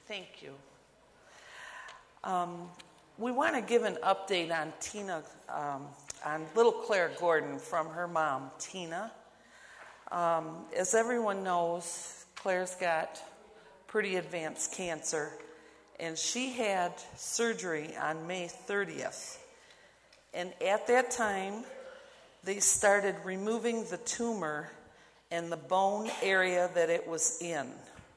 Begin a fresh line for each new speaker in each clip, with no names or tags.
Thank you. We want to give an update on Tina, on little Claire Gordon from her mom, Tina. As everyone knows, Claire's got pretty advanced cancer, and she had surgery on May 30th. And at that time, they started removing the tumor and the bone area that it was in.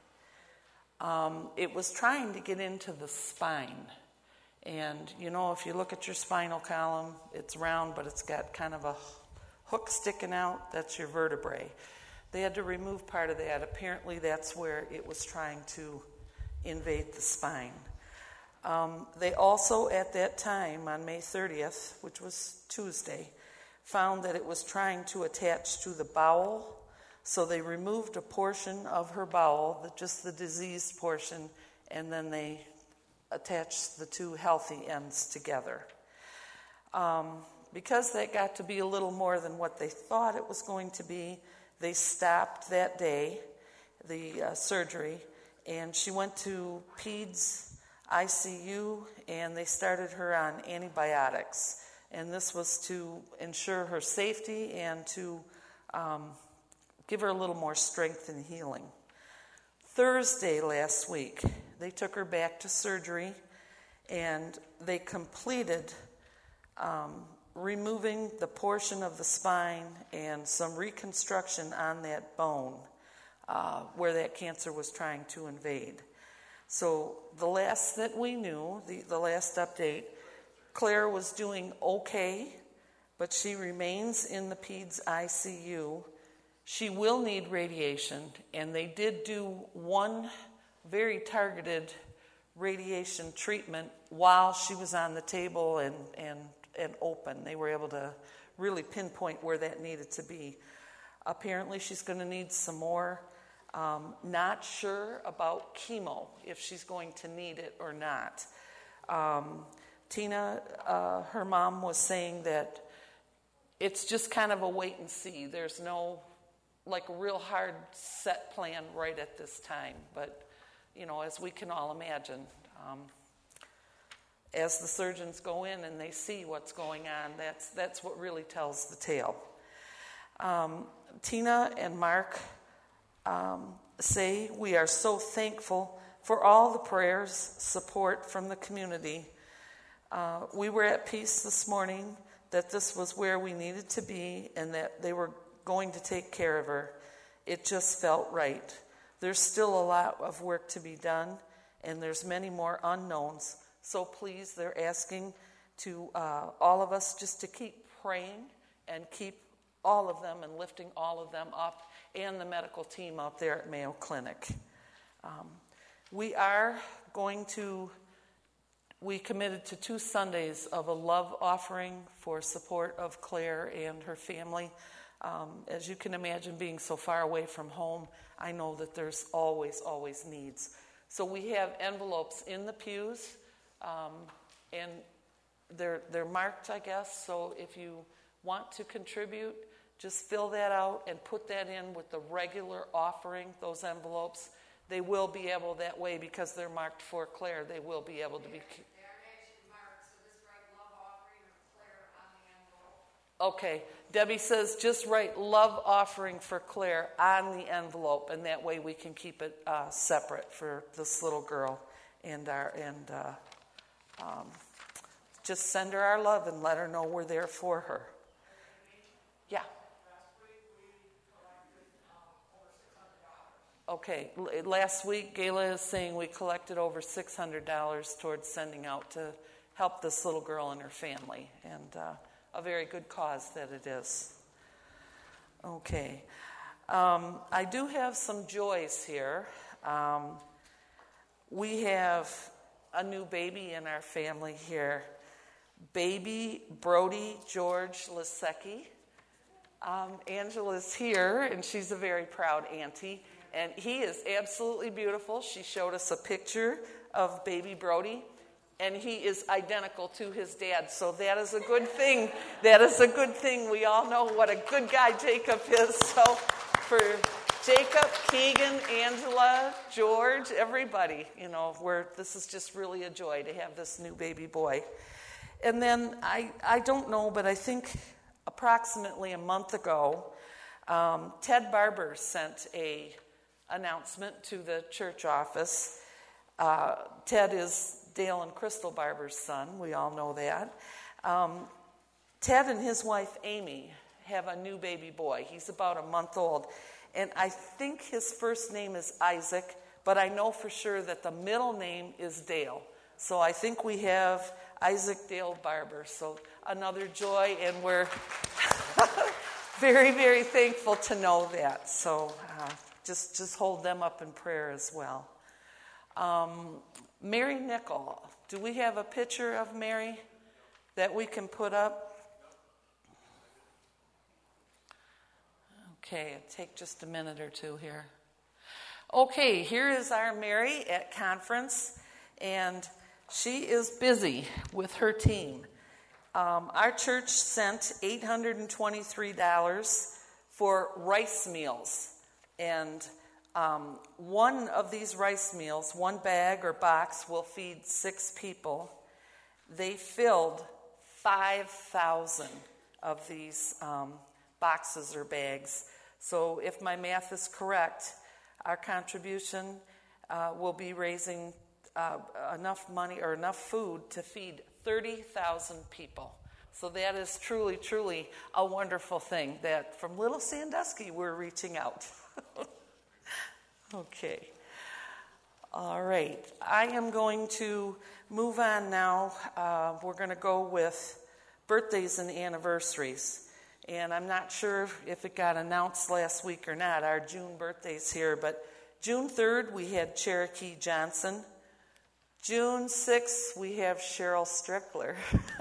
It was trying to get into the spine. And, you know, if you look at your spinal column, it's round, but it's got kind of a hook sticking out. That's your vertebrae. They had to remove part of that. Apparently, that's where it was trying to invade the spine. They also, at that time, on May 30th, which was Tuesday, found that it was trying to attach to the bowel. So they removed a portion of her bowel, just the diseased portion, and then they attached the two healthy ends together. Because that got to be a little more than what they thought it was going to be, they stopped that day, the surgery, and she went to PEDS ICU, and they started her on antibiotics. And this was to ensure her safety and to give her a little more strength and healing. Thursday last week, they took her back to surgery, and they completed removing the portion of the spine and some reconstruction on that bone where that cancer was trying to invade. So the last that we knew, the last update, Claire was doing okay, but she remains in the PEDS ICU. She will need radiation, and they did do one very targeted radiation treatment while she was on the table and open. They were able to really pinpoint where that needed to be. Apparently, she's going to need some more. Not sure about chemo, if she's going to need it or not. Tina, her mom, was saying that it's just kind of a wait and see. There's no like a real hard set plan right at this time. But, you know, as we can all imagine, as the surgeons go in and they see what's going on, that's what really tells the tale. Tina and Mark say, we are so thankful for all the prayers, support from the community. We were at peace this morning that this was where we needed to be and that they were going to take care of her. It just felt right. There's still a lot of work to be done, and there's many more unknowns. So please, they're asking to all of us just to keep praying and keep all of them and lifting all of them up and the medical team out there at Mayo Clinic. We committed to 2 Sundays of a love offering for support of Claire and her family. As you can imagine, being so far away from home, I know that there's always needs. So we have envelopes in the pews, and they're marked, I guess. So if you want to contribute, just fill that out and put that in with the regular offering, those envelopes. They will be able that way, because they're marked for Claire, they will be able to be... Okay, Debbie says just write love offering for Claire on the envelope, and that way we can keep it separate for this little girl, and just send her our love and let her know we're there for her. Yeah. Okay, last week Gayla is saying we collected over $600 towards sending out to help this little girl and her family, and a very good cause that it is. Okay. I do have some joys here. We have a new baby in our family here. Baby Brody George Lasecki. Angela's here, and she's a very proud auntie. And he is absolutely beautiful. She showed us a picture of baby Brody, and he is identical to his dad. So that is a good thing. That is a good thing. We all know what a good guy Jacob is. So Jacob, Keegan, Angela, George, everybody, this is just really a joy to have this new baby boy. And then I don't know, but I think approximately a month ago, Ted Barber sent a announcement to the church office. Ted is Dale and Crystal Barber's son. We all know that. Ted and his wife, Amy, have a new baby boy. He's about a month old. And I think his first name is Isaac, but I know for sure that the middle name is Dale. So I think we have Isaac Dale Barber. So another joy, and we're very, very thankful to know that. So just hold them up in prayer as well. Mary Nickel. Do we have a picture of Mary that we can put up? Okay, take just a minute or two here. Okay, here is our Mary at conference, and she is busy with her team. Our church sent $823 for rice meals, and one of these rice meals, one bag or box, will feed 6 people. They filled 5,000 of these boxes or bags. So if my math is correct, our contribution will be raising enough money or enough food to feed 30,000 people. So that is truly, truly a wonderful thing that from Little Sandusky we're reaching out. Okay. All right. I am going to move on now. We're going to go with birthdays and anniversaries. And I'm not sure if it got announced last week or not, our June birthdays here, but June 3rd, we had Cherokee Johnson. June 6th, we have Cheryl Strickler.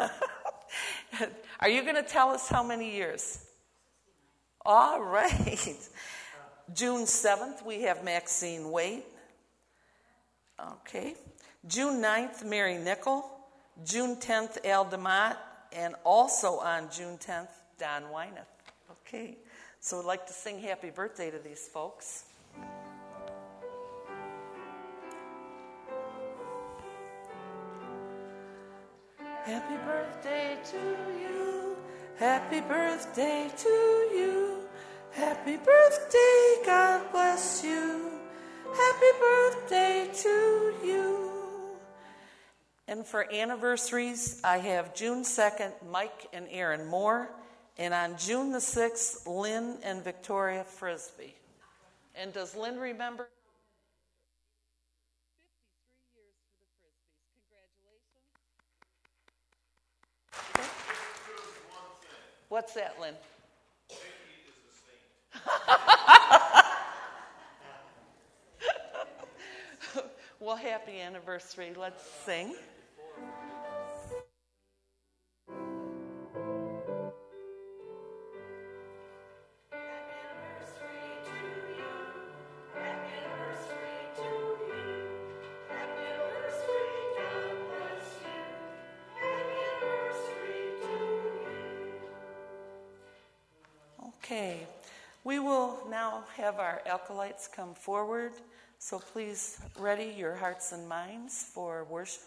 Are you going to tell us how many years? All right. June 7th, we have Maxine Waite. Okay. June 9th, Mary Nickel. June 10th, Al DeMott. And also on June 10th, Don Wyneth. Okay, so I'd like to sing happy birthday to these folks. Happy birthday to you. Happy birthday to you. Happy birthday, God bless you. Happy birthday to you. And for anniversaries, I have June 2nd, Mike and Aaron Moore. And on June the 6th, Lynn and Victoria Frisbee. And does Lynn remember? 53 years for the Frisbees. Congratulations. What's that, Lynn? Vicky is a saint. Well, happy anniversary. Let's sing. Okay, we will now have our acolytes come forward, so please ready your hearts and minds for worship.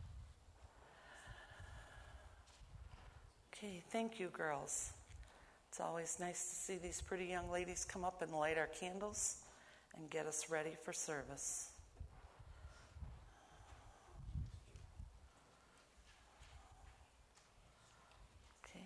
Okay, thank you, girls. It's always nice to see these pretty young ladies come up and light our candles and get us ready for service. Okay.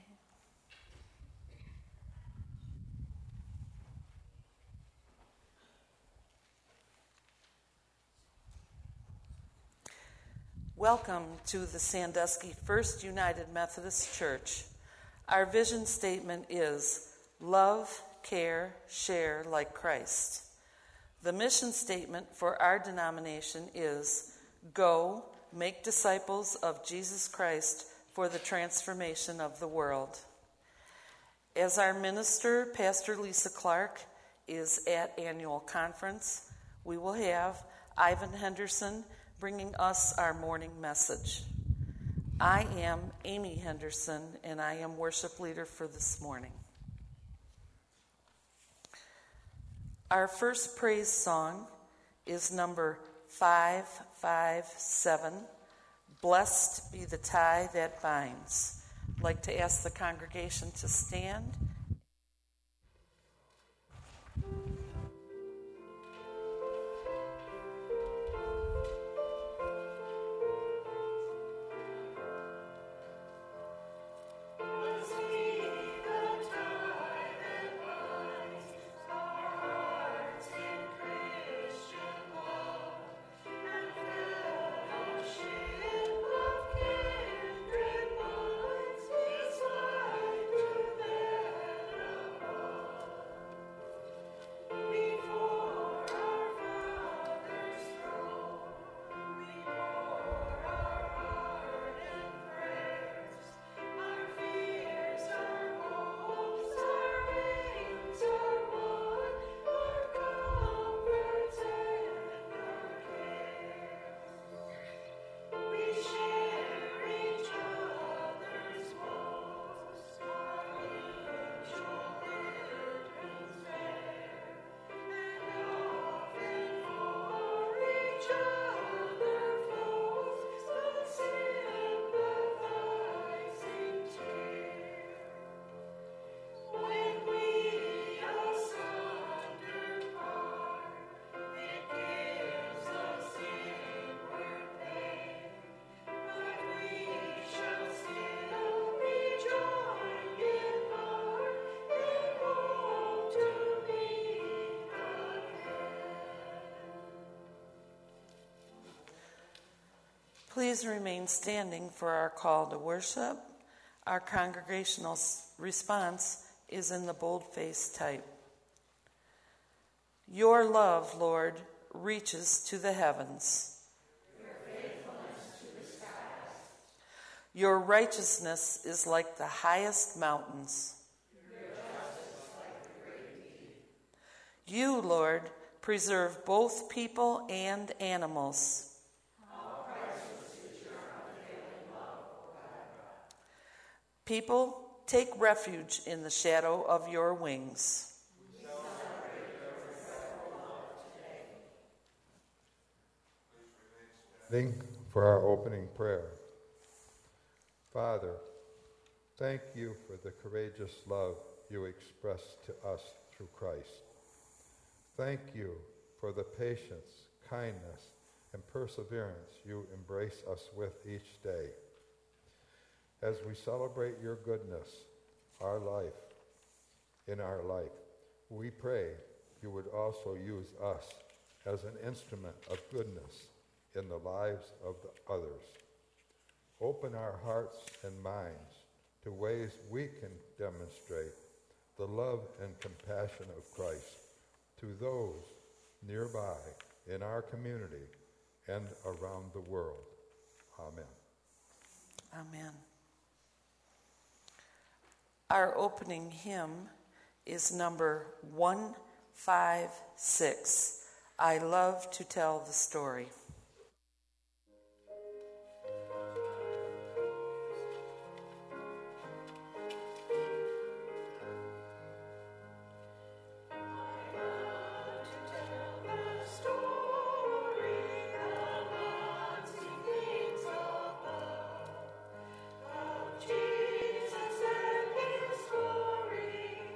Welcome to the Sandusky First United Methodist Church. Our vision statement is love, care, share like Christ. The mission statement for our denomination is go, make disciples of Jesus Christ for the transformation of the world. As our minister, Pastor Lisa Clark, is at annual conference, we will have Ivan Henderson bringing us our morning message. I am Amy Henderson, and I am worship leader for this morning. Our first praise song is number 557, Blessed Be the Tie That Binds. I'd like to ask the congregation to stand. Please remain standing for our call to worship. Our congregational response is in the boldface type. Your love, Lord, reaches to the heavens.
Your faithfulness to the skies.
Your righteousness is like the highest mountains.
Your justice like the great deep.
You, Lord, preserve both people and animals. People, take refuge in the shadow of your wings.
We celebrate your incredible love today.
Standing for our opening prayer. Father, thank you for the courageous love you express to us through Christ. Thank you for the patience, kindness, and perseverance you embrace us with each day. As we celebrate your goodness, in our life, we pray you would also use us as an instrument of goodness in the lives of the others. Open our hearts and minds to ways we can demonstrate the love and compassion of Christ to those nearby in our community and around the world. Amen.
Amen. Our opening hymn is number 156, I Love to Tell the Story.
Jesus and his glory.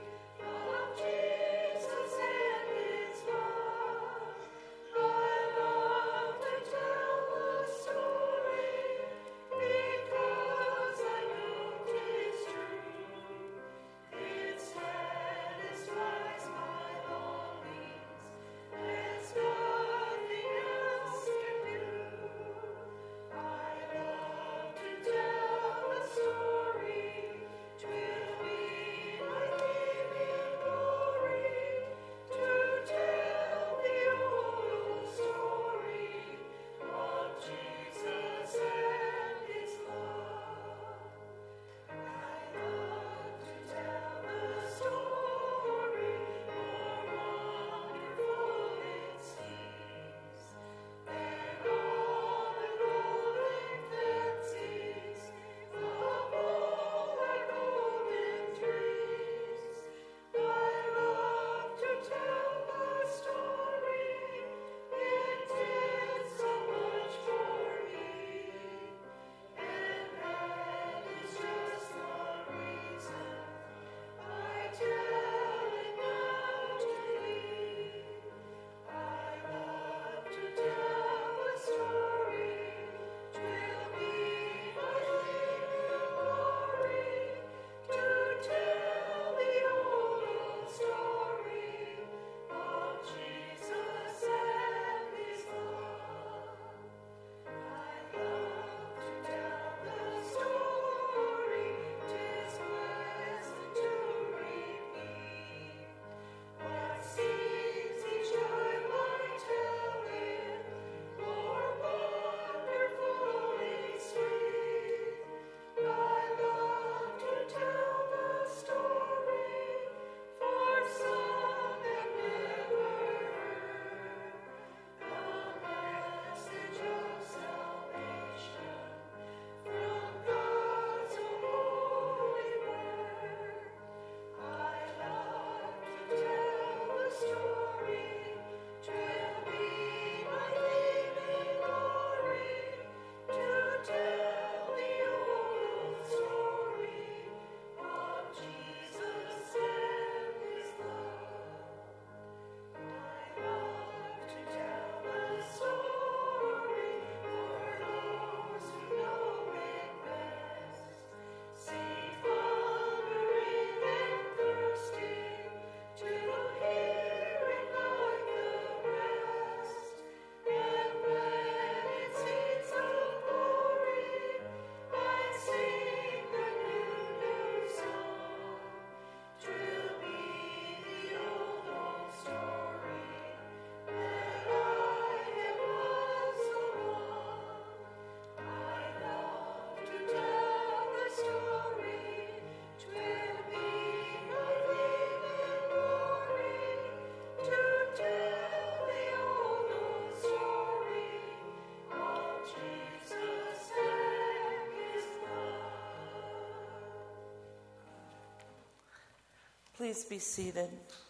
Please be seated.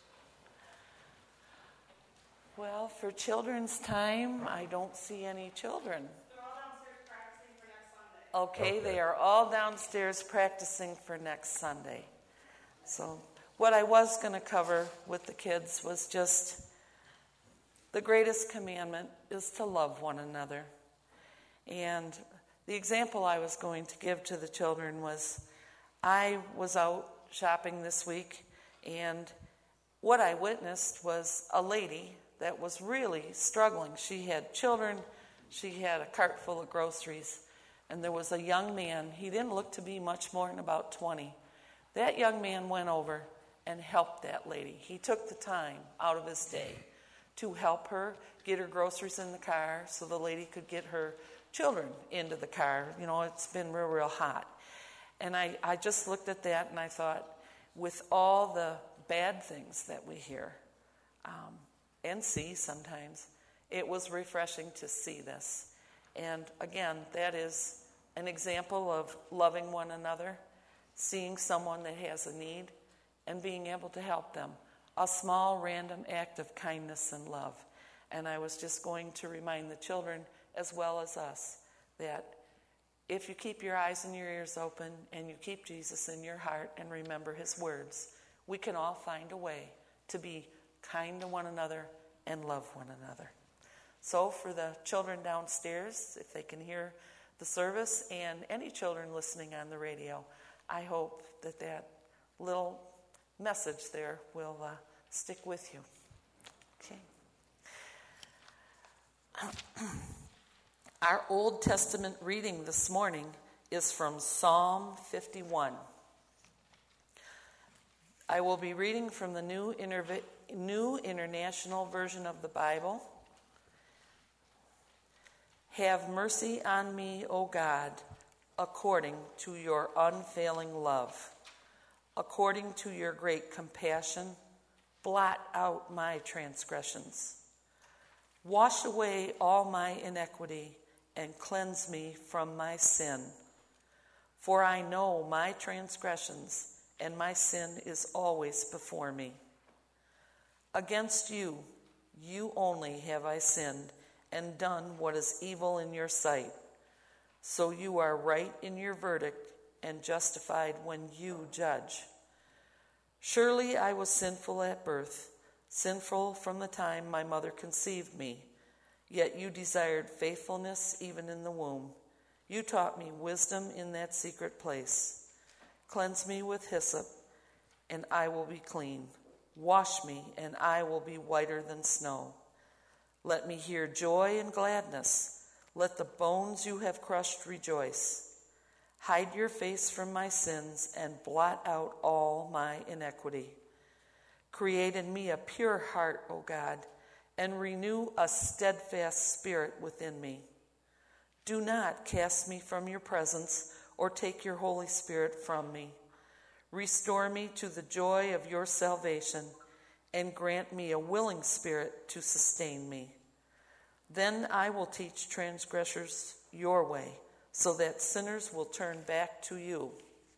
Well, for children's time, I don't see any children.
They're all downstairs practicing for next Sunday.
Okay,
Okay.
they are all downstairs practicing for next Sunday. So what I was going to cover with the kids was just the greatest commandment is to love one another. And the example I was going to give to the children was I was out shopping this week, and what I witnessed was a lady that was really struggling. She had children, she had a cart full of groceries, and there was a young man. He didn't look to be much more than about 20. That young man went over and helped that lady. He took the time out of his day to help her get her groceries in the car so the lady could get her children into the car. You know, it's been real, real hot. And I just looked at that and I thought, with all the bad things that we hear and see sometimes, it was refreshing to see this. And again, that is an example of loving one another, seeing someone that has a need, and being able to help them. A small, random act of kindness and love. And I was just going to remind the children, as well as us, that if you keep your eyes and your ears open and you keep Jesus in your heart and remember his words, we can all find a way to be kind to one another and love one another. So for the children downstairs, if they can hear the service, and any children listening on the radio, I hope that that little message there will stick with you. Okay. Our Old Testament reading this morning is from Psalm 51. I will be reading from the New International Version of the Bible. Have mercy on me, O God, according to your unfailing love. According to your great compassion, blot out my transgressions. Wash away all my iniquity and cleanse me from my sin. For I know my transgressions, and my sin is always before me. Against you, you only have I sinned and done what is evil in your sight. So you are right in your verdict and justified when you judge. Surely I was sinful at birth, sinful from the time my mother conceived me. Yet you desired faithfulness even in the womb. You taught me wisdom in that secret place. Cleanse me with hyssop, and I will be clean. Wash me, and I will be whiter than snow. Let me hear joy and gladness. Let the bones you have crushed rejoice. Hide your face from my sins and blot out all my iniquity. Create in me a pure heart, O God, and renew a steadfast spirit within me. Do not cast me from your presence or take your Holy Spirit from me. Restore me to the joy of your salvation and grant me a willing spirit to sustain me. Then I will teach transgressors your way, so that sinners will turn back to you.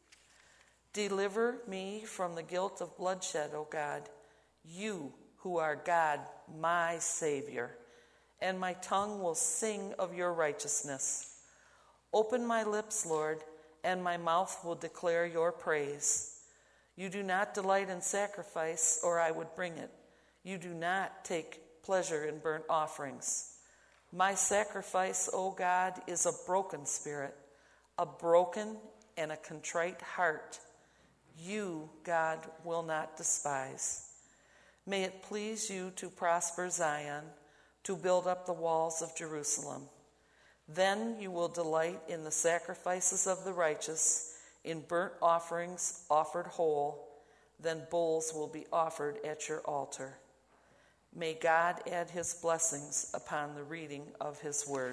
Deliver me from the guilt of bloodshed, O God, you who are God, my Savior, and my tongue will sing of your righteousness. Open my lips, Lord, and my mouth will declare your praise. You do not delight in sacrifice, or I would bring it. You do not take pleasure in burnt offerings. My sacrifice, O God, is a broken spirit, a broken and a contrite heart. You, God, will not despise. May it please you to prosper Zion, to build up the walls of Jerusalem. Then you will delight in the sacrifices of the righteous, in burnt offerings offered whole. Then bulls will be offered at your altar. May God add his blessings upon the reading of his word.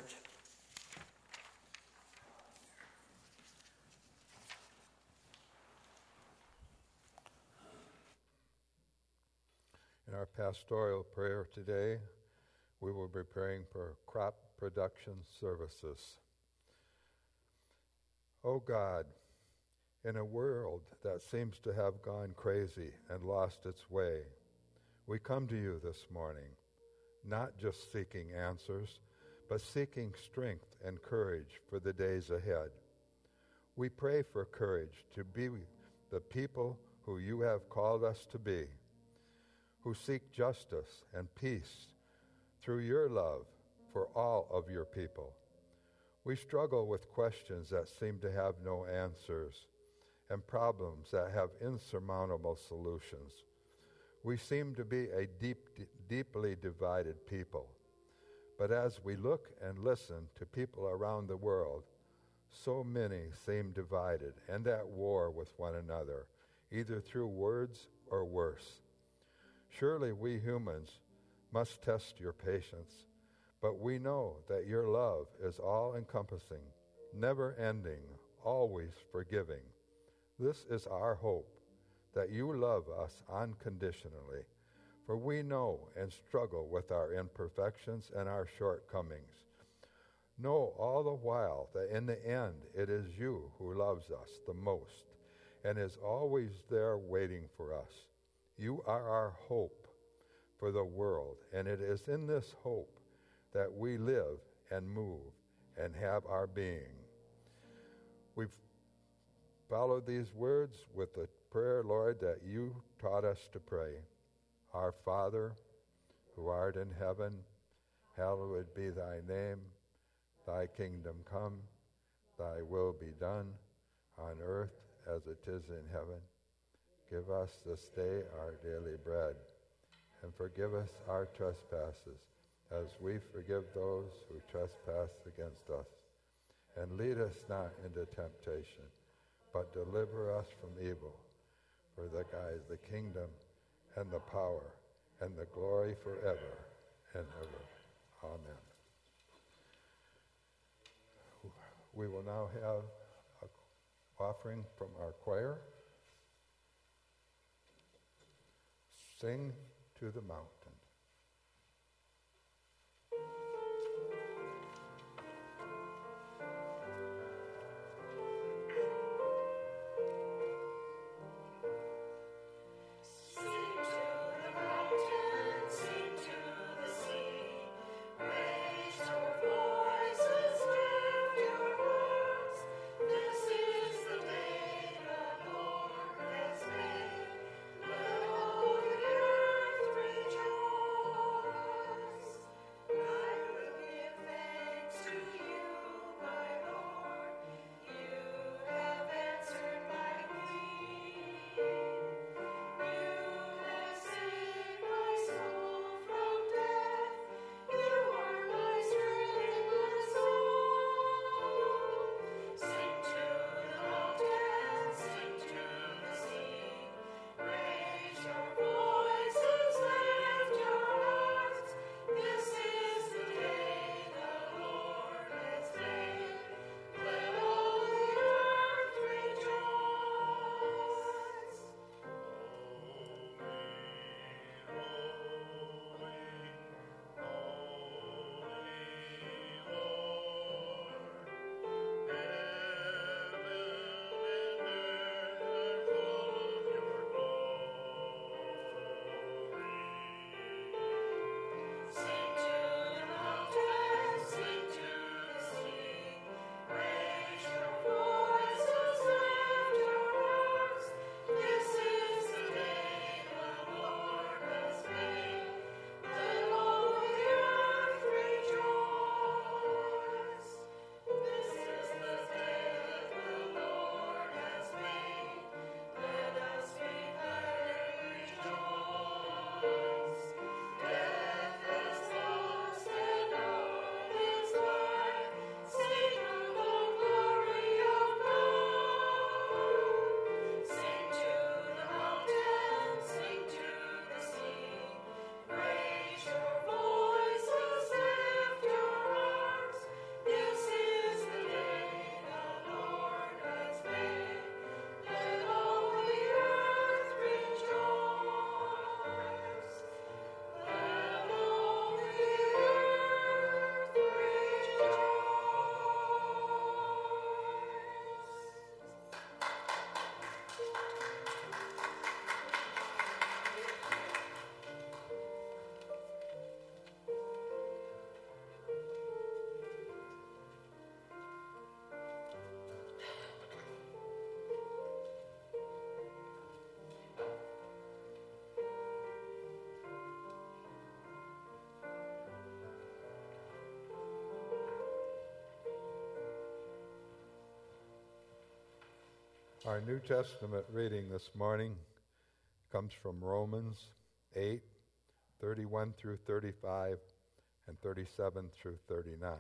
In our pastoral prayer today, we will be praying for crop production services. O God, In a world that seems to have gone crazy and lost its way, we come to you this morning, not just seeking answers, but seeking strength and courage for the days ahead. We pray for courage to be the people who you have called us to be, who seek justice and peace through your love for all of your people. We struggle with questions that seem to have no answers and problems that have insurmountable solutions. We seem to be a deeply divided people. But as we look and listen to people around the world, so many seem divided and at war with one another, either through words or worse. Surely we humans must test your patience, but we know that your love is all-encompassing, never-ending, always forgiving. This is our hope, that you love us unconditionally, for we know and struggle with our imperfections and our shortcomings. Know all the while that in the end it is you who loves us the most and is always there waiting for us. You are our hope for the world, and it is in this hope that we live and move and have our being. We've followed these words with the prayer, Lord, that you taught us to pray. Our Father, who art in heaven, hallowed be thy name. Thy kingdom come, thy will be done, on earth as it is in heaven. Give us this day our daily bread, and forgive us our trespasses, as we forgive those who trespass against us. And lead us not into temptation, but deliver us from evil. For thine is the kingdom, and the power, and the glory forever and ever. Amen. We will now have an offering from our choir. Sing to the mountain.
Rejoice.
Our New Testament reading this morning comes from Romans 8, 31 through 35, and 37 through 39.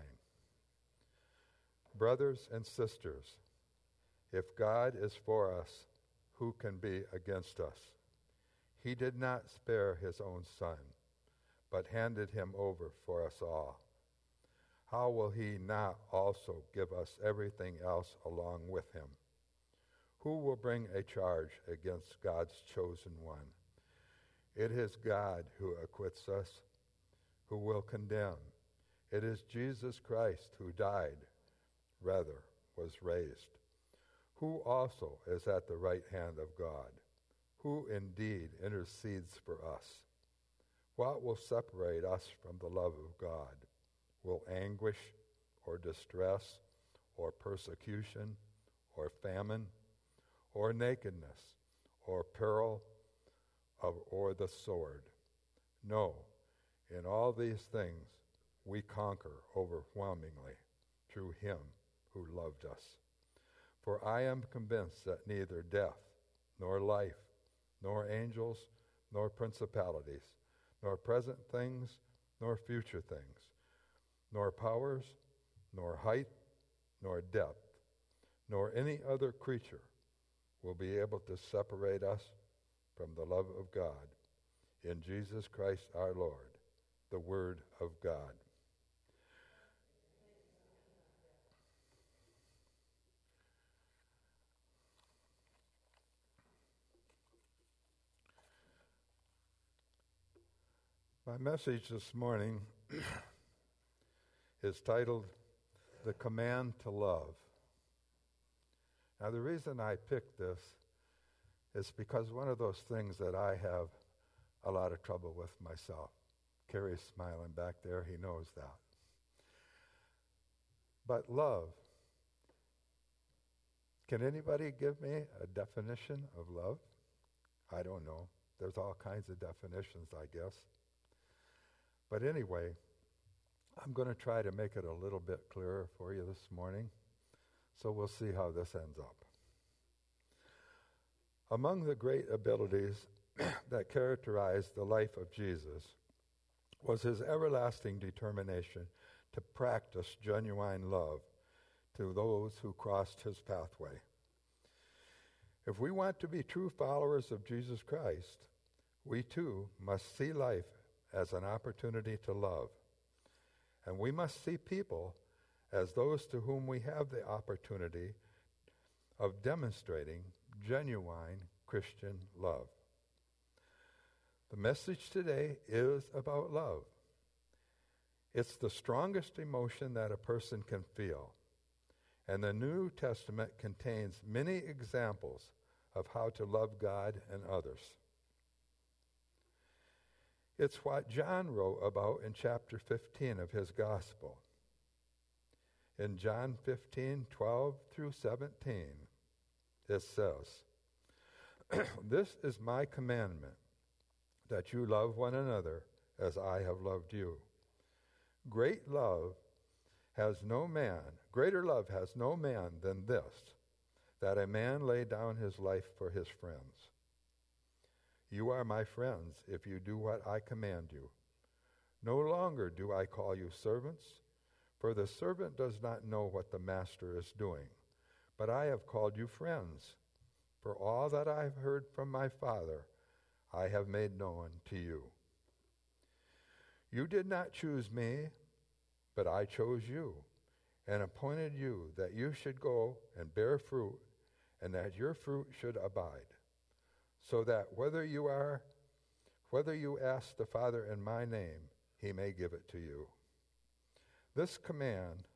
Brothers and sisters, if God is for us, who can be against us? He did not spare his own Son, but handed him over for us all. How will he not also give us everything else along with him? Who will bring a charge against God's chosen one? It is God who acquits us. Who will condemn? It is Jesus Christ who died, rather was raised, who also is at the right hand of God, who indeed intercedes for us. What will separate us from the love of God? Will anguish or distress or persecution or famine or nakedness or peril or the sword? No, in all these things we conquer overwhelmingly through him who loved us. For I am convinced that neither death, nor life, nor angels, nor principalities, nor present things, nor future things, nor powers, nor height, nor depth, nor any other creature will be able to separate us from the love of God in Jesus Christ our Lord, the Word of God. My message this morning is titled, The Command to Love. Now, the reason I picked this is because one of those things that I have a lot of trouble with myself. Carrie's smiling back there, he knows that. But love, can anybody give me a definition of love? I don't know. There's all kinds of definitions, I guess. But anyway, I'm going to try to make it a little bit clearer for you this morning. So we'll see how this ends up. Among the great abilities that characterized the life of Jesus was his everlasting determination to practice genuine love to those who crossed his pathway. If we want to be true followers of Jesus Christ, we too must see life as an opportunity to love. And we must see people as those to whom we have the opportunity of demonstrating genuine Christian love. The message today is about love. It's the strongest emotion that a person can feel. And the New Testament contains many examples of how to love God and others. It's what John wrote about in chapter 15 of his gospel. In John 15, 12 through 17, it says, This is my commandment, that you love one another as I have loved you. Greater love has no man than this, that a man lay down his life for his friends. You are my friends if you do what I command you. No longer do I call you servants, for the servant does not know what the master is doing. But I have called you friends, for all that I have heard from my Father I have made known to you. You did not choose me, but I chose you, and appointed you that you should go and bear fruit, and that your fruit should abide, so that whether you ask the Father in my name, he may give it to you. This command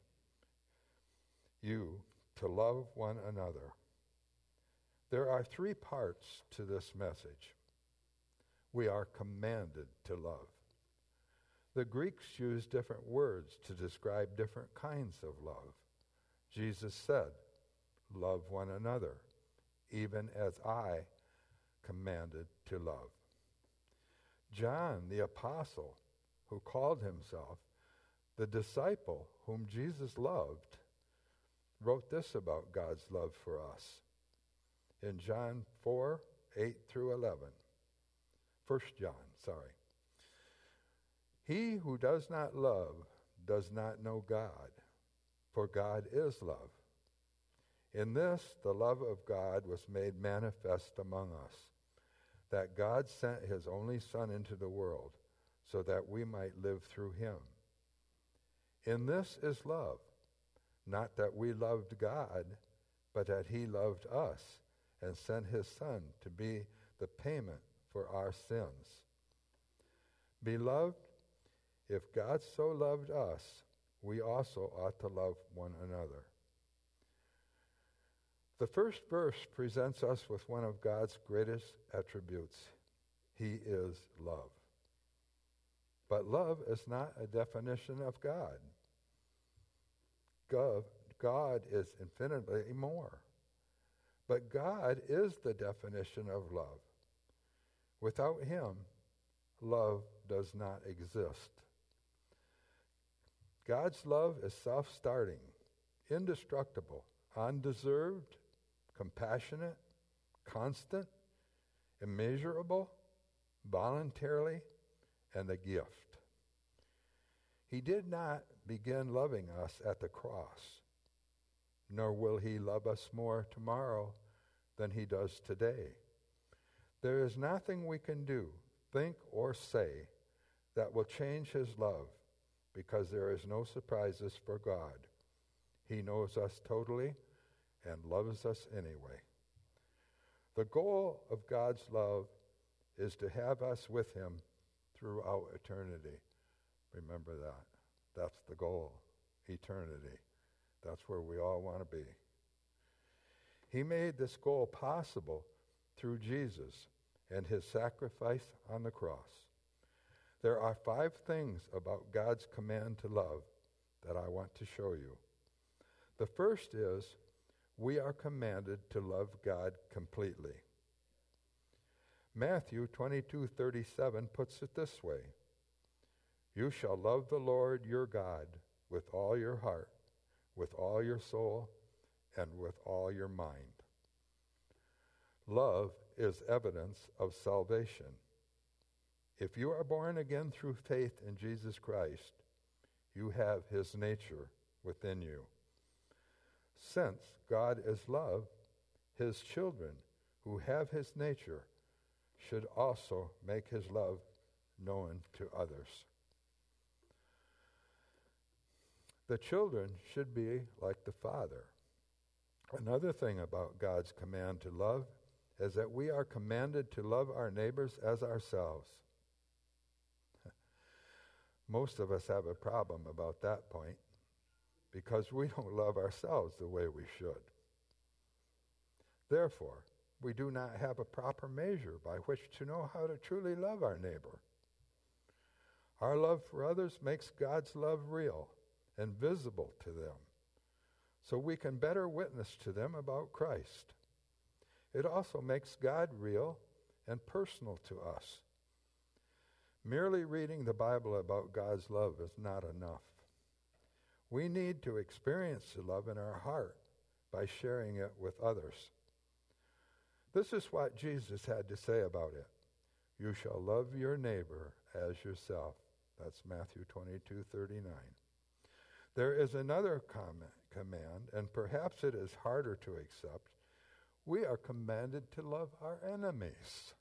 you to love one another. There are 3 parts to this message. We are commanded to love. The Greeks used different words to describe different kinds of love. Jesus said, love one another, even as I commanded to love. John, the apostle, who called himself the disciple whom Jesus loved, wrote this about God's love for us. in John 4, 8 through 11. 1 John, sorry. He who does not love does not know God, for God is love. In this, the love of God was made manifest among us, that God sent his only Son into the world so that we might live through him. In this is love, not that we loved God, but that he loved us and sent his Son to be the payment for our sins. Beloved, if God so loved us, we also ought to love one another. The first verse presents us with one of God's greatest attributes. He is love. But love is not a definition of God. God is infinitely more. But God is the definition of love. Without him, love does not exist. God's love is self-starting, indestructible, undeserved, compassionate, constant, immeasurable, voluntarily, and a gift. He did not begin loving us at the cross, nor will he love us more tomorrow than he does today. There is nothing we can do, think, or say that will change his love, because there is no surprises for God. He knows us totally and loves us anyway. The goal of God's love is to have us with him throughout eternity. Remember that. That's the goal, eternity. That's where we all want to be. He made this goal possible through Jesus and his sacrifice on the cross. There are 5 things about God's command to love that I want to show you. The first is, we are commanded to love God completely. Matthew 22:37 puts it this way: You shall love the Lord your God with all your heart, with all your soul, and with all your mind. Love is evidence of salvation. If you are born again through faith in Jesus Christ, you have his nature within you. Since God is love, his children who have his nature should also make his love known to others. The children should be like the Father. Another thing about God's command to love is that we are commanded to love our neighbors as ourselves. Most of us have a problem about that point because we don't love ourselves the way we should. Therefore, we do not have a proper measure by which to know how to truly love our neighbor. Our love for others makes God's love real and visible to them, so we can better witness to them about Christ. It also makes God real and personal to us. Merely reading the Bible about God's love is not enough. We need to experience the love in our heart by sharing it with others. This is what Jesus had to say about it. You shall love your neighbor as yourself. That's Matthew 22:39. There is another command, and perhaps it is harder to accept. We are commanded to love our enemies.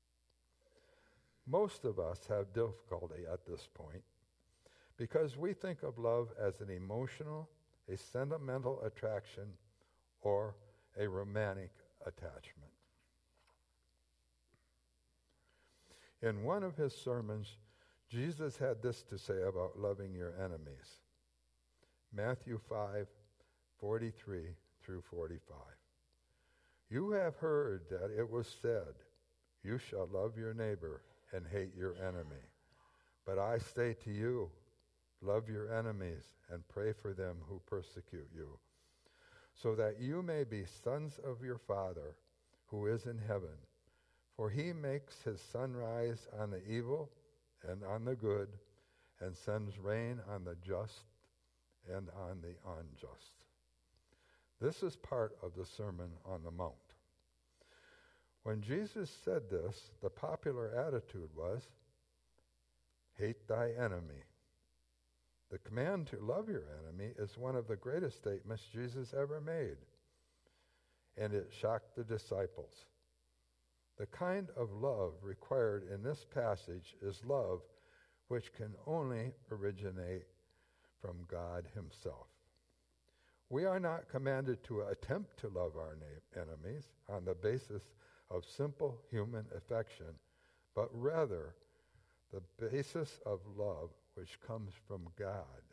Most of us have difficulty at this point because we think of love as an emotional, a sentimental attraction, or a romantic attachment. In one of his sermons, Jesus had this to say about loving your enemies. Matthew 5:43 through 45. You have heard that it was said, you shall love your neighbor and hate your enemy. But I say to you, love your enemies and pray for them who persecute you, so that you may be sons of your Father who is in heaven. For he makes his sun rise on the evil and on the good, and sends rain on the just and on the unjust. This is part of the Sermon on the Mount. When Jesus said this, the popular attitude was, hate thy enemy. The command to love your enemy is one of the greatest statements Jesus ever made, and it shocked the disciples. The kind of love required in this passage is love which can only originate from God himself. We are not commanded to attempt to love our enemies on the basis of simple human affection, but rather the basis of love which comes from God.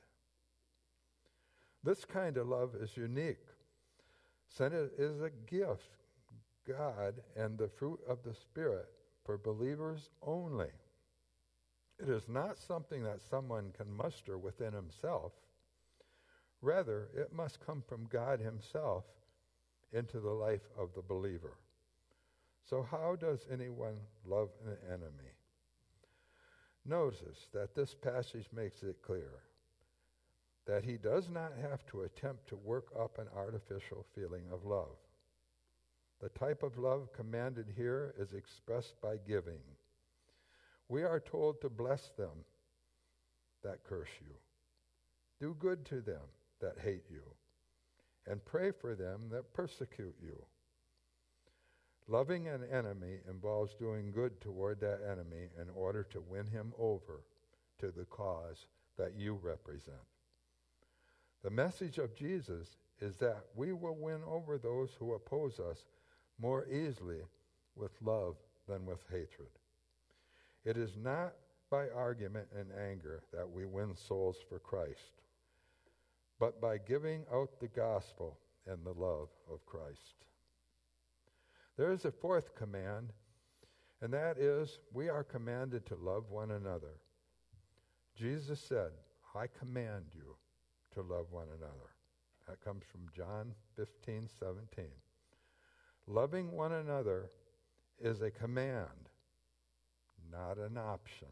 This kind of love is unique, since it is a gift, God, and the fruit of the Spirit for believers only. It is not something that someone can muster within himself. Rather, it must come from God himself into the life of the believer. So how does anyone love an enemy? Notice that this passage makes it clear that he does not have to attempt to work up an artificial feeling of love. The type of love commanded here is expressed by giving. We are told to bless them that curse you, do good to them that hate you, and pray for them that persecute you. Loving an enemy involves doing good toward that enemy in order to win him over to the cause that you represent. The message of Jesus is that we will win over those who oppose us more easily with love than with hatred. It is not by argument and anger that we win souls for Christ, but by giving out the gospel and the love of Christ. There is a fourth command, and that is we are commanded to love one another. Jesus said, I command you to love one another. That comes from John 15:17. Loving one another is a command, not an option.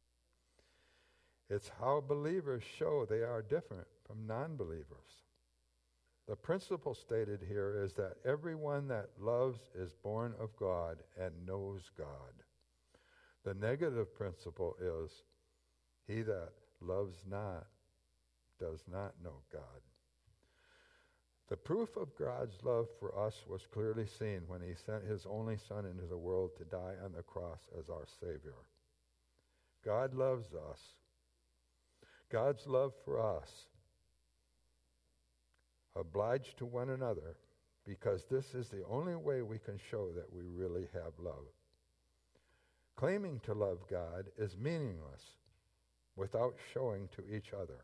It's how believers show they are different from non-believers. The principle stated here is that everyone that loves is born of God and knows God. The negative principle is, he that loves not does not know God. The proof of God's love for us was clearly seen when he sent his only Son into the world to die on the cross as our Savior. God loves us. God's love for us, obliged to one another, because this is the only way we can show that we really have love. Claiming to love God is meaningless without showing to each other.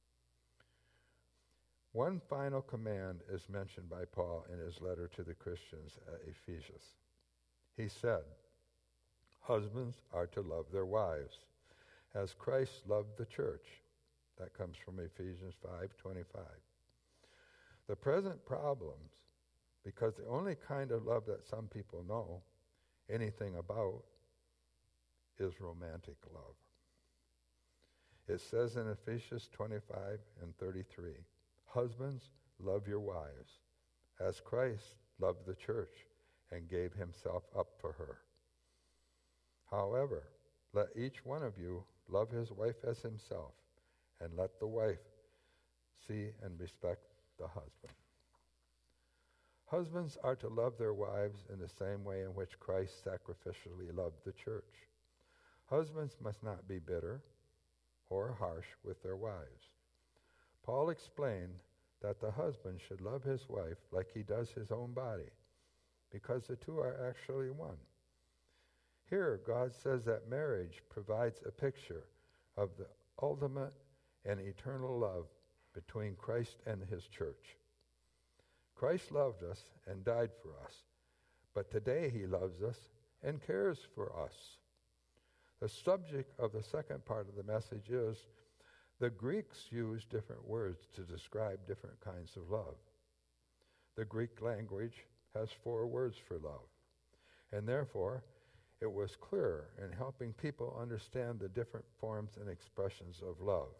One final command is mentioned by Paul in his letter to the Christians at Ephesus. He said, husbands are to love their wives, as Christ loved the church. That comes from Ephesians 5:25. The present problems, because the only kind of love that some people know anything about is romantic love. It says in Ephesians 25:33, husbands, love your wives, as Christ loved the church and gave himself up for her. However, let each one of you love his wife as himself, and let the wife see and respect the husband. Husbands are to love their wives in the same way in which Christ sacrificially loved the church. Husbands must not be bitter or harsh with their wives. Paul explained that the husband should love his wife like he does his own body, because the two are actually one. Here, God says that marriage provides a picture of the ultimate and eternal love between Christ and his church. Christ loved us and died for us, but today he loves us and cares for us. The subject of the second part of the message is the Greeks used different words to describe different kinds of love. The Greek language has 4 words for love, and therefore it was clear in helping people understand the different forms and expressions of love.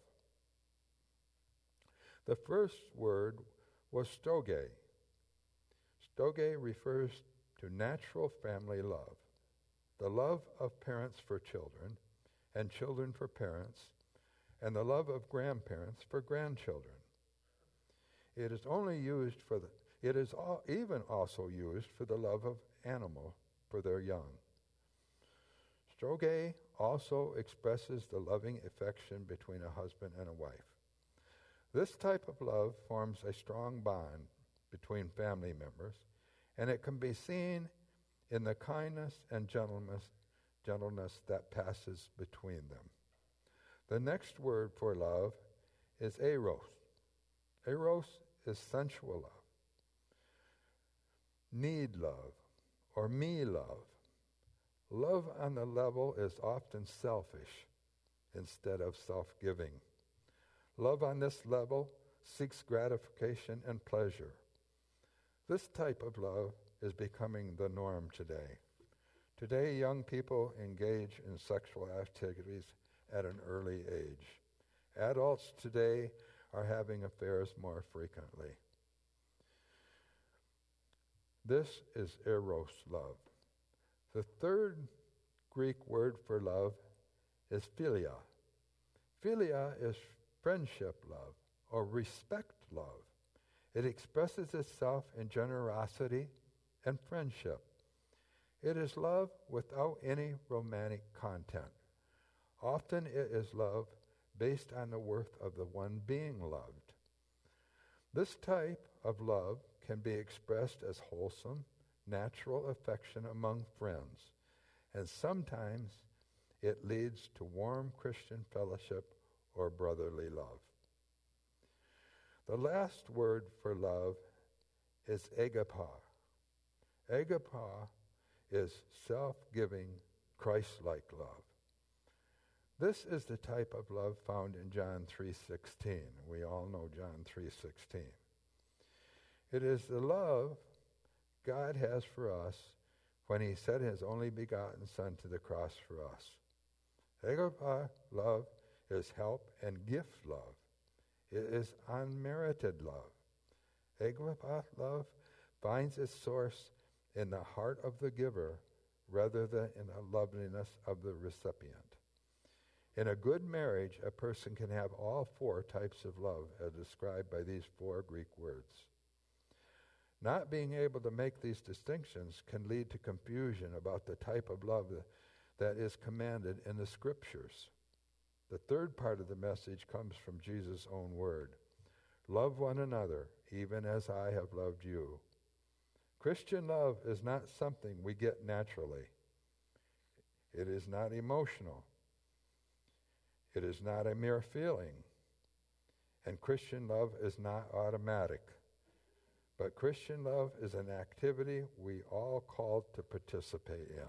The first word was storge. Storge refers to natural family love, the love of parents for children and children for parents, and the love of grandparents for grandchildren. It is even also used for the love of animal for their young. Storge also expresses the loving affection between a husband and a wife. This type of love forms a strong bond between family members, and it can be seen in the kindness and gentleness that passes between them. The next word for love is eros. Eros is sensual love, need love, or me love. Love on the level is often selfish instead of self-giving. Love on this level seeks gratification and pleasure. This type of love is becoming the norm today. Today, young people engage in sexual activities at an early age. Adults today are having affairs more frequently. This is eros love. The third Greek word for love is philia. Philia is friendship love or respect love. It expresses itself in generosity and friendship. It is love without any romantic content. Often it is love based on the worth of the one being loved. This type of love can be expressed as wholesome, natural affection among friends, and sometimes it leads to warm Christian fellowship or brotherly love. The last word for love is agape. Agape is self-giving, Christ-like love. This is the type of love found in John 3:16. We all know John 3:16. It is the love God has for us when he sent his only begotten Son to the cross for us. Agape love is help and gift love. It is unmerited love. Agape love finds its source in the heart of the giver rather than in the loveliness of the recipient. In a good marriage, a person can have all four types of love as described by these four Greek words. Not being able to make these distinctions can lead to confusion about the type of love that is commanded in the Scriptures. The third part of the message comes from Jesus' own word. Love one another, even as I have loved you. Christian love is not something we get naturally. It is not emotional. It is not a mere feeling. And Christian love is not automatic. But Christian love is an activity we all called to participate in.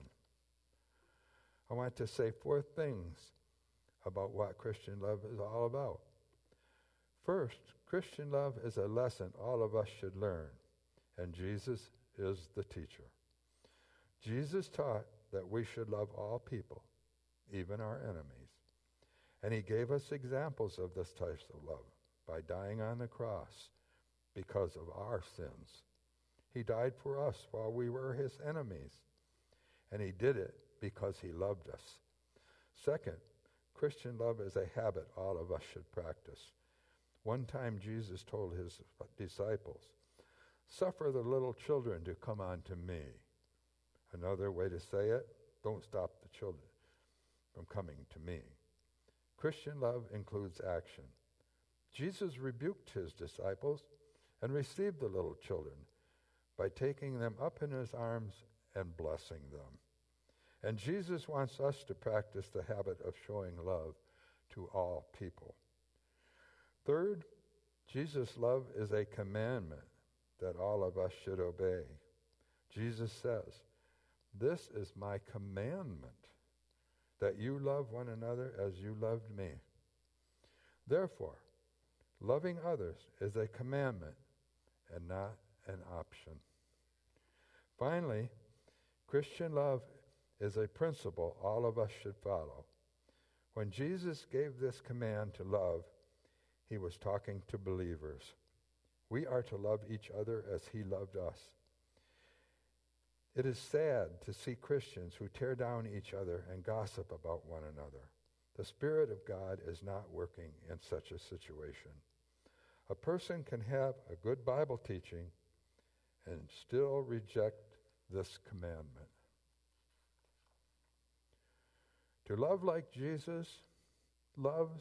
I want to say four things about what Christian love is all about. First, Christian love is a lesson all of us should learn, and Jesus is the teacher. Jesus taught that we should love all people, even our enemies. And he gave us examples of this type of love by dying on the cross because of our sins. He died for us while we were his enemies, and he did it because he loved us. Second, Christian love is a habit all of us should practice. One time Jesus told his disciples, "Suffer the little children to come unto me." Another way to say it, don't stop the children from coming to me. Christian love includes action. Jesus rebuked his disciples and received the little children by taking them up in his arms and blessing them. And Jesus wants us to practice the habit of showing love to all people. Third, Jesus' love is a commandment that all of us should obey. Jesus says, "This is my commandment, that you love one another as you loved me." Therefore, loving others is a commandment and not an option. Finally, Christian love is a principle all of us should follow. When Jesus gave this command to love, he was talking to believers. We are to love each other as he loved us. It is sad to see Christians who tear down each other and gossip about one another. The Spirit of God is not working in such a situation. A person can have a good Bible teaching and still reject this commandment. To love like Jesus loves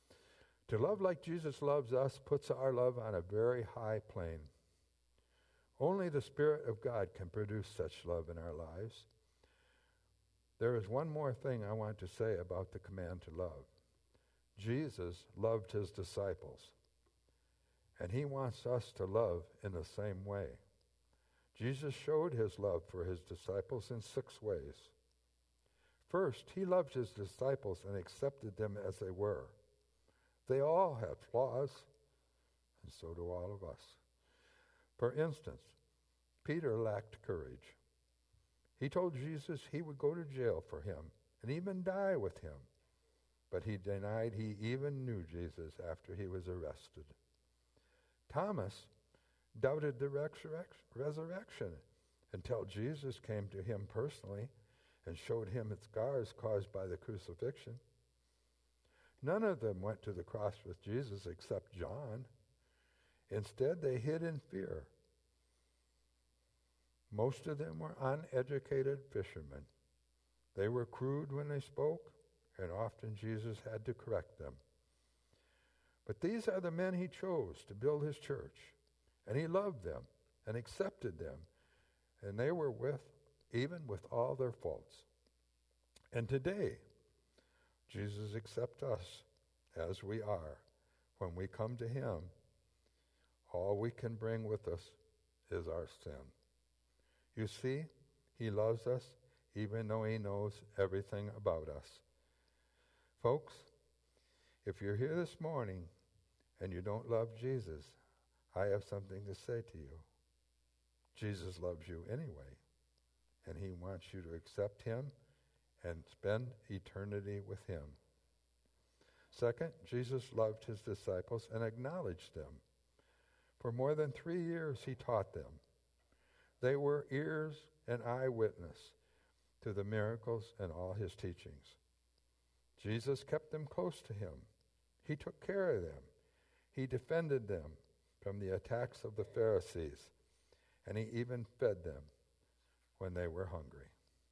us puts our love on a very high plane. Only the Spirit of God can produce such love in our lives. There is one more thing I want to say about the command to love. Jesus loved his disciples, and he wants us to love in the same way. Jesus showed his love for his disciples in 6 ways. First, he loved his disciples and accepted them as they were. They all have flaws, and so do all of us. For instance, Peter lacked courage. He told Jesus he would go to jail for him and even die with him, but he denied he even knew Jesus after he was arrested. Thomas doubted the resurrection until Jesus came to him personally and showed him the scars caused by the crucifixion. None of them went to the cross with Jesus except John. Instead, they hid in fear. Most of them were uneducated fishermen. They were crude when they spoke, and often Jesus had to correct them. But these are the men he chose to build his church, and he loved them and accepted them, and they were even with all their faults. And today, Jesus accepts us as we are. When we come to him, all we can bring with us is our sin. You see, he loves us even though he knows everything about us. Folks, if you're here this morning and you don't love Jesus, I have something to say to you. Jesus loves you anyway, and he wants you to accept him and spend eternity with him. Second, Jesus loved his disciples and acknowledged them. For more than 3 years, he taught them. They were ears and eyewitness to the miracles and all his teachings. Jesus kept them close to him. He took care of them. He defended them from the attacks of the Pharisees, and he even fed them when they were hungry.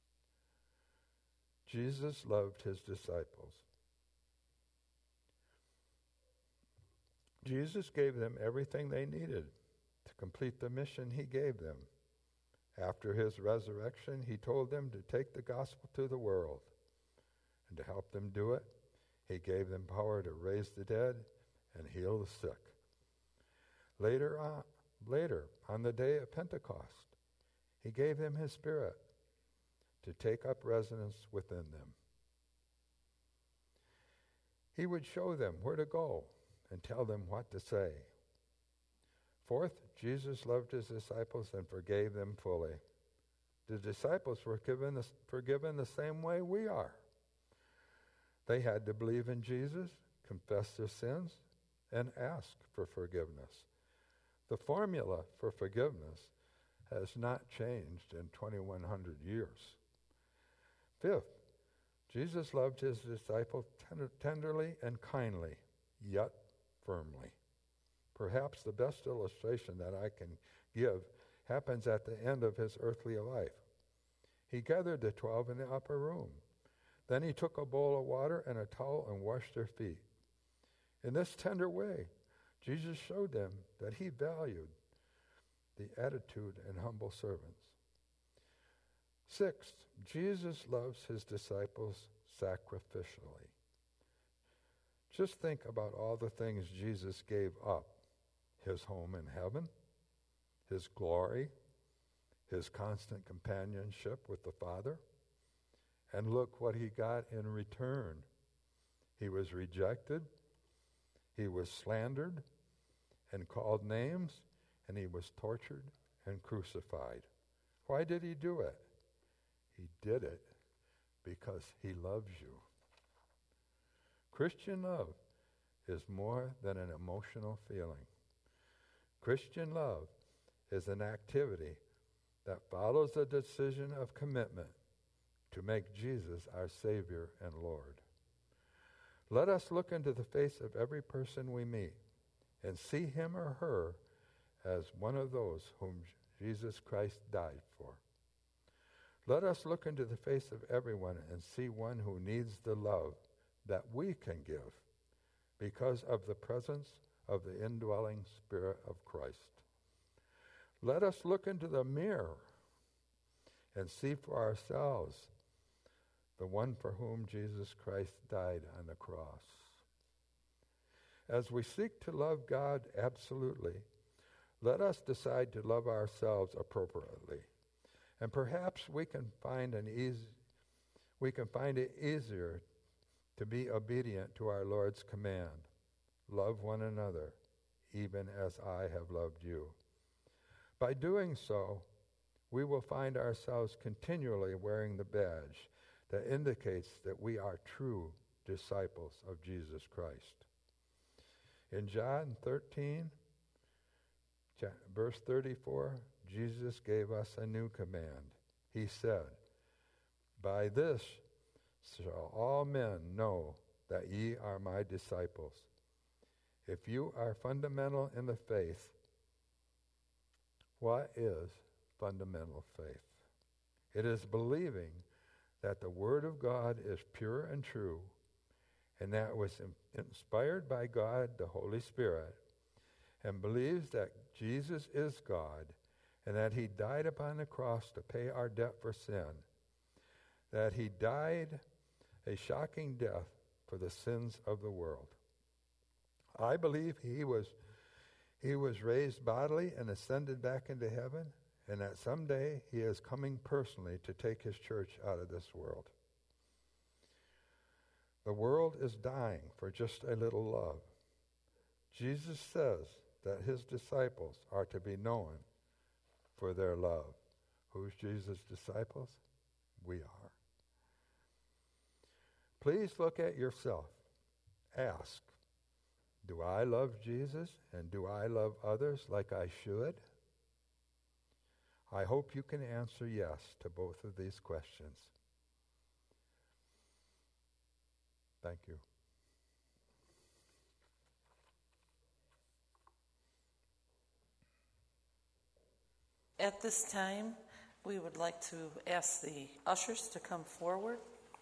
Jesus loved his disciples. Jesus gave them everything they needed to complete the mission he gave them. After his resurrection, he told them to take the gospel to the world. And to help them do it, he gave them power to raise the dead and heal the sick. Later, on the day of Pentecost, he gave them his Spirit to take up residence within them. He would show them where to go and tell them what to say. Fourth, Jesus loved his disciples and forgave them fully. The disciples were forgiven the same way we are. They had to believe in Jesus, confess their sins, and ask for forgiveness. The formula for forgiveness has not changed in 2,100 years. Fifth, Jesus loved his disciples tenderly and kindly, yet firmly. Perhaps the best illustration that I can give happens at the end of his earthly life. He gathered the 12 in the upper room. Then he took a bowl of water and a towel and washed their feet. In this tender way, Jesus showed them that he valued the attitude and humble servants. Sixth, Jesus loves his disciples sacrificially. Just think about all the things Jesus gave up. His home in heaven, his glory, his constant companionship with the Father. And look what he got in return. He was rejected, he was slandered and called names, and he was tortured and crucified. Why did he do it? He did it because he loves you. Christian love is more than an emotional feeling. Christian love is an activity that follows the decision of commitment to make Jesus our Savior and Lord. Let us look into the face of every person we meet and see him or her as one of those whom Jesus Christ died for. Let us look into the face of everyone and see one who needs the love that we can give because of the presence of the indwelling Spirit of Christ. Let us look into the mirror and see for ourselves the one for whom Jesus Christ died on the cross. As we seek to love God absolutely, let us decide to love ourselves appropriately. And perhaps we can find it easier to be obedient to our Lord's command. Love one another, even as I have loved you. By doing so, we will find ourselves continually wearing the badge that indicates that we are true disciples of Jesus Christ. In John 13, verse 34, Jesus gave us a new command. He said, "By this shall all men know that ye are my disciples, if you are fundamental in the faith." What is fundamental faith? It is believing that the Word of God is pure and true, and that it was inspired by God, the Holy Spirit, and believes that Jesus is God, and that he died upon the cross to pay our debt for sin, that he died a shocking death for the sins of the world. I believe he was raised bodily and ascended back into heaven, and that someday he is coming personally to take his church out of this world. The world is dying for just a little love. Jesus says that his disciples are to be known for their love. Who's Jesus' disciples? We are. Please look at yourself. Ask, do I love Jesus and do I love others like I should? I hope you can answer yes to both of these questions. Thank you.
At this time, we would like to ask the ushers to come forward.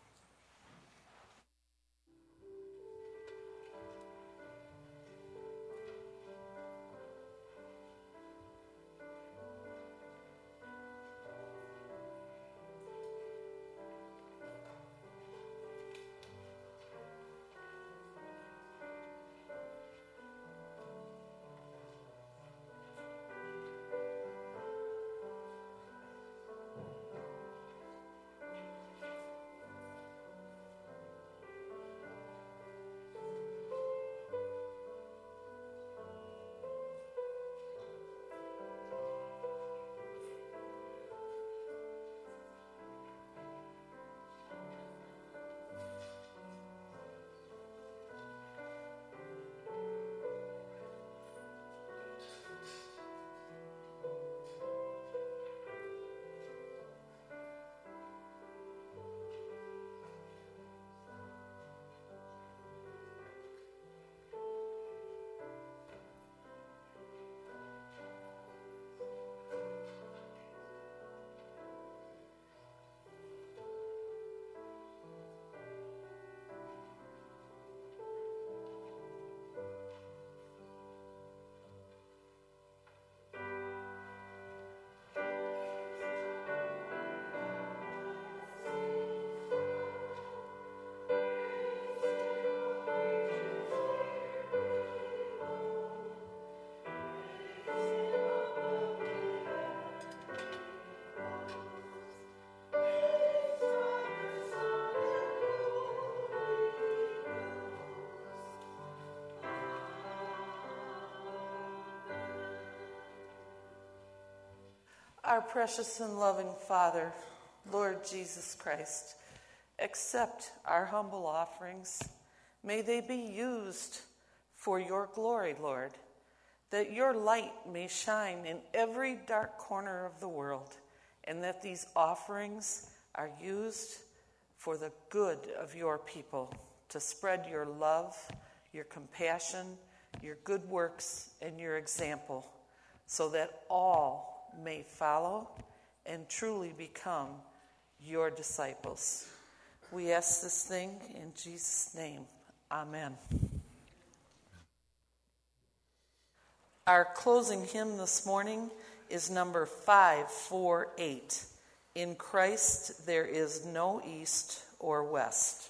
Our precious and loving Father, Lord Jesus Christ, accept our humble offerings. May they be used for your glory, Lord, that your light may shine in every dark corner of the world, and that these offerings are used for the good of your people, to spread your love, your compassion, your good works, and your example, so that all may follow and truly become your disciples. We ask this thing in Jesus' name. Amen. Our closing hymn this morning is number 548. In Christ there is no east or west.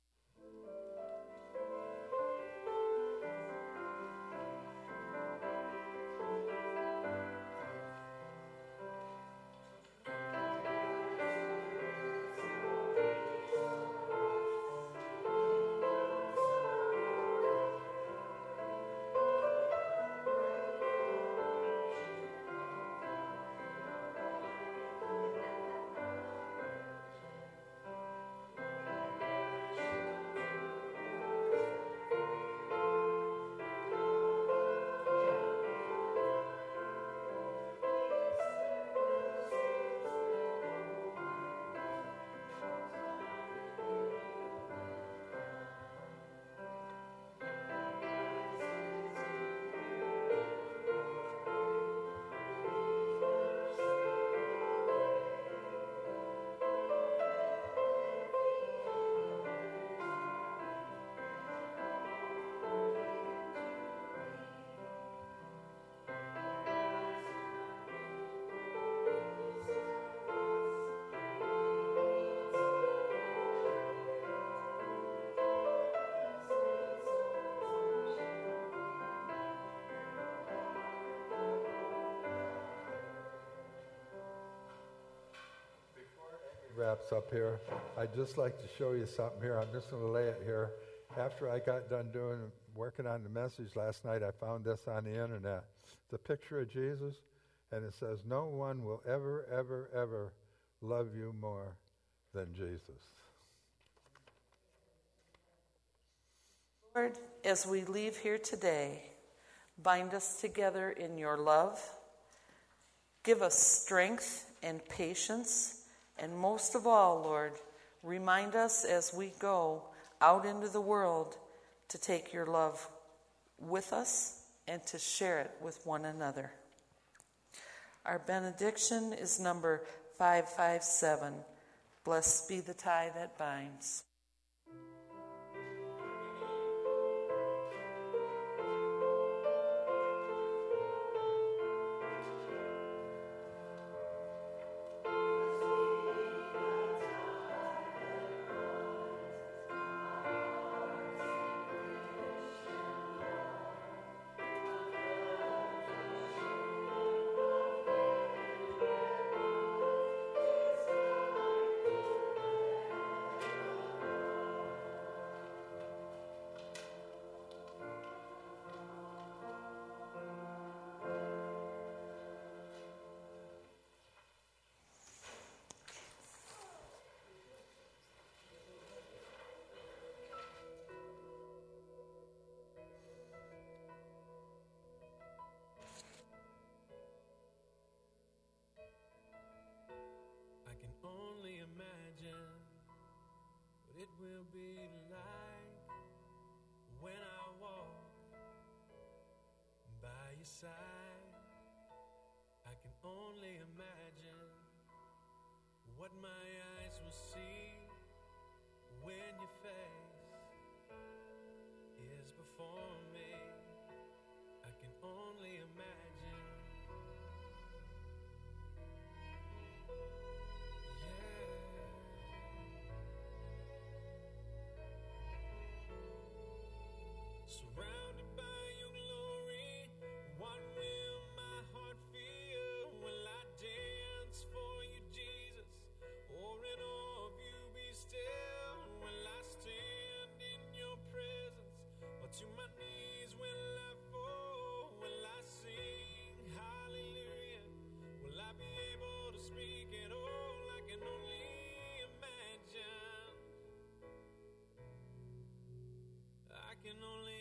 Wraps up here. I'd just like to show you something here. I'm just going to lay it here. After I got done working on the message last night, I found this on the internet. It's a picture of Jesus, and it says, "No one will ever, ever, ever love you more than Jesus."
Lord, as we leave here today, bind us together in your love. Give us strength and patience. And most of all, Lord, remind us as we go out into the world to take your love with us and to share it with one another. Our benediction is number 557. Blessed be the tie that binds.
It will be like when I walk by your side. I can only imagine what my eyes will see when your face is before me. I can only imagine. Surrounded by your glory, what will my heart feel? Will I dance for you, Jesus? Or in awe of you be still? Will I stand in your presence? Or to my knees will I fall? Will I sing hallelujah? Will I be able to speak at all? I can only imagine. I can only